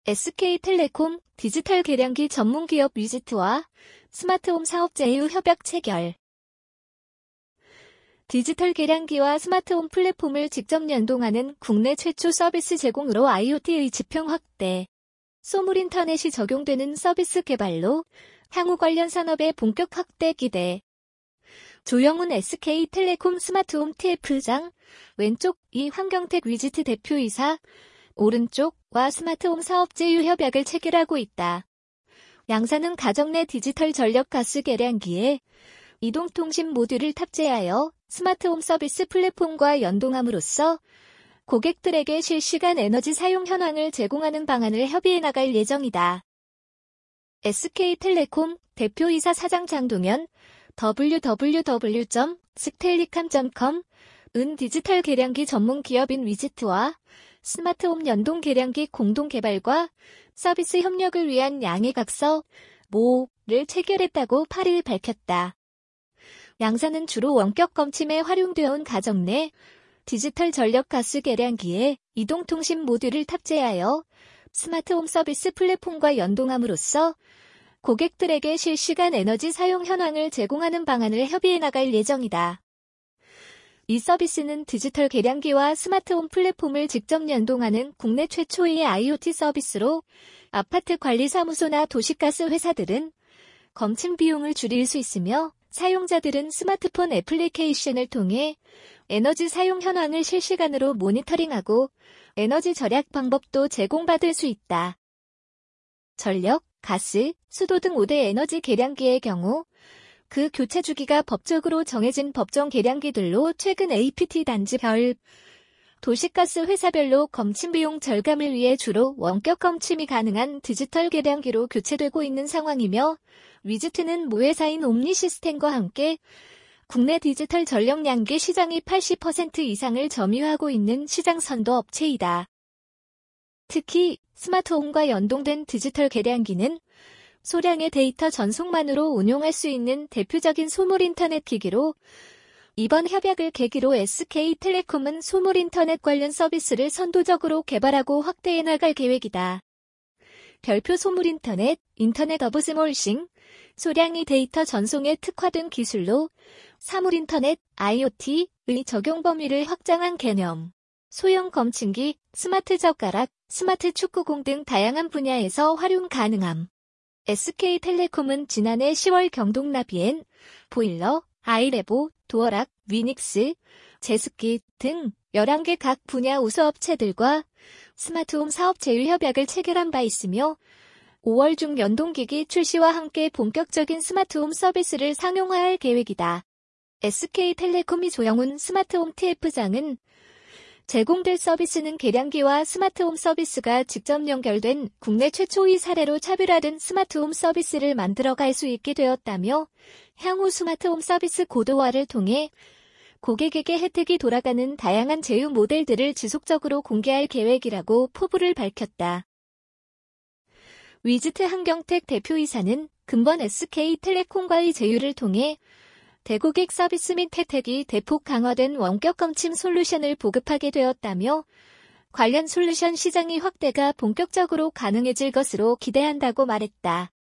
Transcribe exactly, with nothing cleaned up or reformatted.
에스케이텔레콤 디지털 계량기 전문기업 위지트와 스마트홈 사업 제휴 협약 체결. 디지털 계량기와 스마트홈 플랫폼을 직접 연동하는 국내 최초 서비스 제공으로 아이오티의 지평 확대. 소물인터넷이 적용되는 서비스 개발로 향후 관련 산업의 본격 확대 기대. 조영훈 에스케이텔레콤 스마트홈 티에프장, 왼쪽 이황경택 위지트 대표이사, 오른쪽과 스마트홈 사업 제휴 협약을 체결하고 있다. 양사는 가정 내 디지털 전력 가스 계량기에 이동통신 모듈을 탑재하여 스마트홈 서비스 플랫폼과 연동함으로써 고객들에게 실시간 에너지 사용 현황을 제공하는 방안을 협의해 나갈 예정이다. 에스케이텔레콤 대표이사 사장 장동현, 더블유 더블유 더블유 점 스텔리캄 점 컴은 디지털 계량기 전문 기업인 위지트와 스마트홈 연동 계량기 공동 개발과 서비스 협력을 위한 양해각서 모를 체결했다고 팔 일 밝혔다. 양사는 주로 원격 검침에 활용되어온 가정 내 디지털 전력 가스 계량기에 이동통신 모듈을 탑재하여 스마트홈 서비스 플랫폼과 연동함으로써 고객들에게 실시간 에너지 사용 현황을 제공하는 방안을 협의해 나갈 예정이다. 이 서비스는 디지털 계량기와 스마트홈 플랫폼을 직접 연동하는 국내 최초의 아이오티 서비스로 아파트 관리사무소나 도시가스 회사들은 검침 비용을 줄일 수 있으며 사용자들은 스마트폰 애플리케이션을 통해 에너지 사용 현황을 실시간으로 모니터링하고 에너지 절약 방법도 제공받을 수 있다. 전력, 가스, 수도 등 오 대 에너지 계량기의 경우 그 교체 주기가 법적으로 정해진 법정 계량기들로 최근 에이피티 단지별, 도시가스 회사별로 검침 비용 절감을 위해 주로 원격 검침이 가능한 디지털 계량기로 교체되고 있는 상황이며 위지트는 모회사인 옴니시스템과 함께 국내 디지털 전력 양기 시장의 팔십 퍼센트 이상을 점유하고 있는 시장 선도 업체이다. 특히 스마트홈과 연동된 디지털 계량기는 소량의 데이터 전송만으로 운용할 수 있는 대표적인 소물인터넷 기기로 이번 협약을 계기로 에스케이텔레콤은 소물인터넷 관련 서비스를 선도적으로 개발하고 확대해 나갈 계획이다. 별표 소물인터넷, 인터넷 오브 스몰싱, 소량의 데이터 전송에 특화된 기술로 사물인터넷, 아이오티의 적용 범위를 확장한 개념. 소형 검침기, 스마트 젓가락, 스마트 축구공 등 다양한 분야에서 활용 가능함. 에스케이텔레콤은 지난해 시월 경동나비엔, 보일러, 아이레보, 도어락, 위닉스, 제습기 등 열한 개 각 분야 우수업체들과 스마트홈 사업 제휴 협약을 체결한 바 있으며 오월 중 연동기기 출시와 함께 본격적인 스마트홈 서비스를 상용화할 계획이다. 에스케이텔레콤이 조영훈 스마트홈 티에프장은 제공될 서비스는 계량기와 스마트홈 서비스가 직접 연결된 국내 최초의 사례로 차별화된 스마트홈 서비스를 만들어갈 수 있게 되었다며 향후 스마트홈 서비스 고도화를 통해 고객에게 혜택이 돌아가는 다양한 제휴 모델들을 지속적으로 공개할 계획이라고 포부를 밝혔다. 위지트 한경택 대표이사는 근본 에스케이텔레콤과의 제휴를 통해 대고객 서비스 및 혜택이 대폭 강화된 원격 검침 솔루션을 보급하게 되었다며 관련 솔루션 시장의 확대가 본격적으로 가능해질 것으로 기대한다고 말했다.